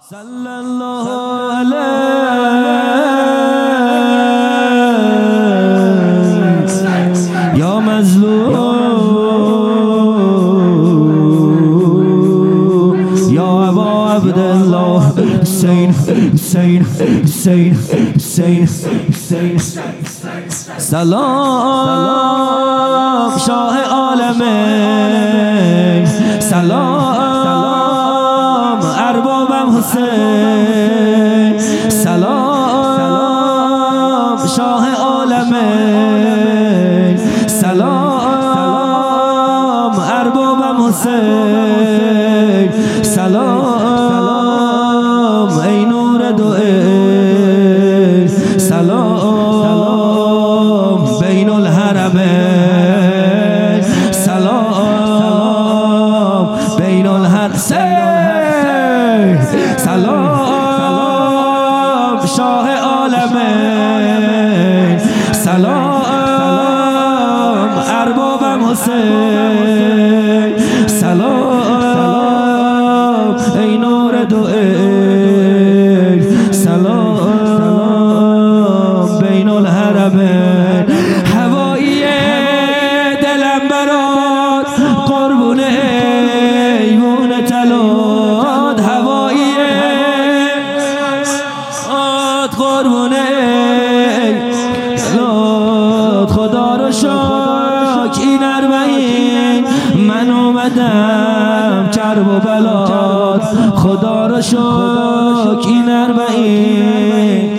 صلی الله علیه یا مظلوم یا ابا عبدالله حسین حسین حسین حسین حسین. سلام شاه عالمین، سلام اربابم حسین، سلام شاه عالمین، سلام اربابم حسین، سلام ای نور دو عین، سلام بین الحرمین، سلام بین الحرمین، سلام شاه عالمین، سلام اربابم حسین، سلام ای نور دو عین، سلام بین الحرمین. هوایی دلم برات قربون ایوون تلات، هوایی قربون تلات. خدا رو شاک این اربعین من اومدم کرب و بلات، خدا رو شاک این اربعین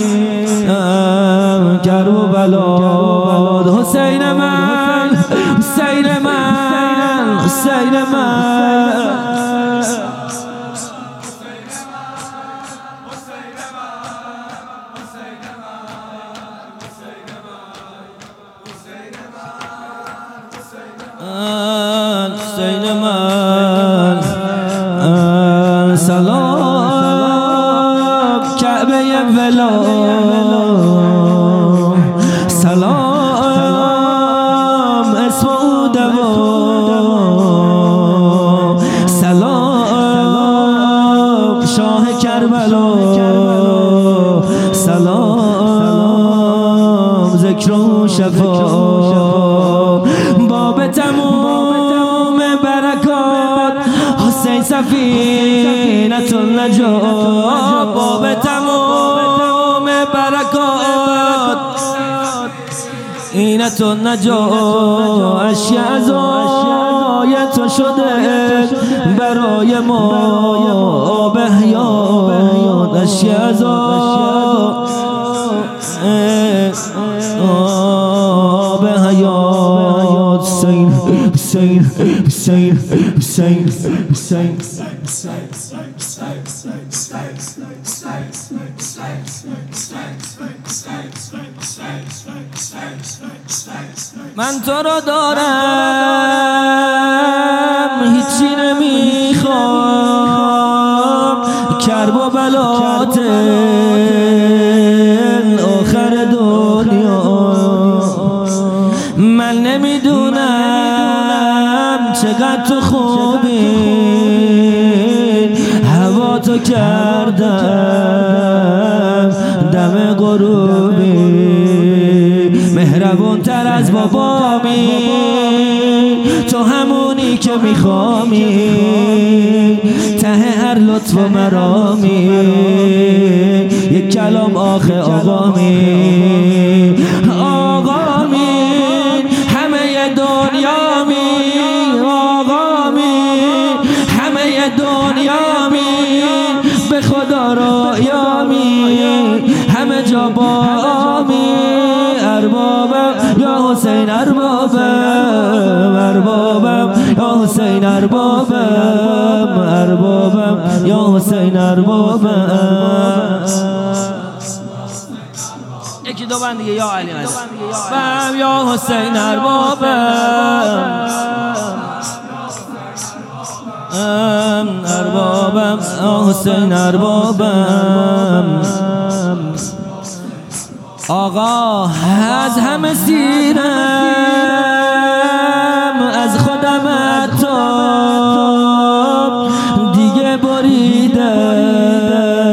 کرب و بلات. حسین من حسین من حسین من حسین من. سلام کعبه ولا، سلام اسم او دوا، سلام شاه کربلا، سلام ذکر و شفا. باب تموم برکات حسین سفینة النجات، باب تموم برکات اینت النجات. اشیاء تو شده برای ما آب حیات، اشیاء آب حیات. حسین حسین حسین حسین حسین. من تو رو دارم هیچی نمیخوام، کرب و بلات آخر دنیا. من نمیدونم چقدر تو خوبی، هوا تو کردم دم غروبی. مهربون تر از بابامی، تو همونی که میخوامی، ته هر لطف و مرامی. یک کلام آخه آقامی، آقامی همه دنیامی، آقامی همه دنیامی. به خدا رایامی همه جا بامی. اربابم یا حسین، اربابم اربابم یا حسین، اربابم اربابم یا حسین، اربابم. یکی دو بند دیگه یا علی بم یا حسین، اربابم اربابم یا حسین، اربابم. آقا از همه سیرم از خودم عطاب دیگه بریدم،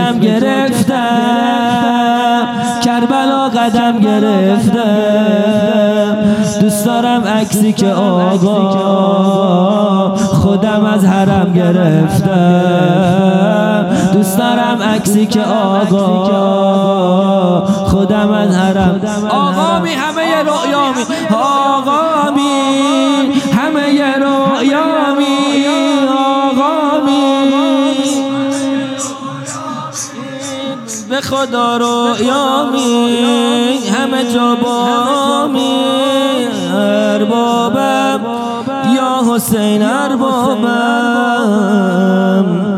دلم گرفتم، کربلا قدم گرفتم. دوست دارم عکسی که آقا خودم از حرم گرفتم. دوست دارم عکسی که آقا خودم از حرم. آقامی همه رؤیامی، آقامی همه رؤیامی، آقامی به خدا رؤیامی همه جا بامی. اربابم یا حسین اربابم.